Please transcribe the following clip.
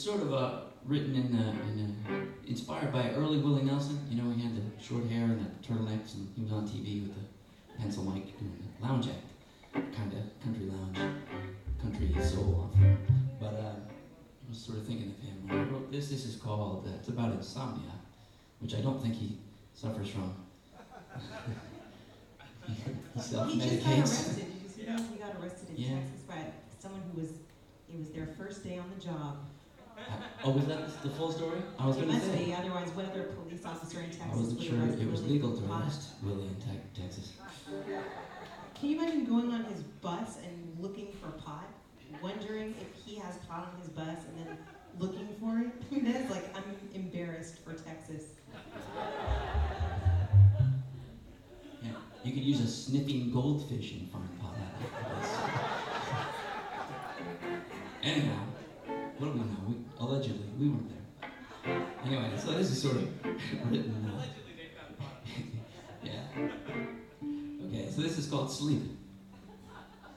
sort of written inspired by early Willie Nelson. You know, he had the short hair and the turtlenecks, and he was on TV with the pencil mic doing the lounge act, kind of country lounge, country soul. But I was sort of thinking of him when I wrote this. This is called, it's about insomnia, which I don't think he suffers from. He self-medicates. He just got arrested. Did you see that? He got arrested in Texas by someone who was, it was their first day on the job. Oh, was that the full story? I was going to say. It must be, otherwise what other police officer in Texas I wasn't would sure arrest it was Willie legal for to pot? arrest Willie in Texas. Can you imagine going on his bus and looking for pot? Wondering if he has pot on his bus and then looking for it? That's like, I'm embarrassed for Texas. Yeah, you could use a sniffing goldfish and find pot. Anyhow, what do we know? Allegedly, we weren't there. Anyway, so this is sort of written. Yeah. Okay, so this is called Sleep.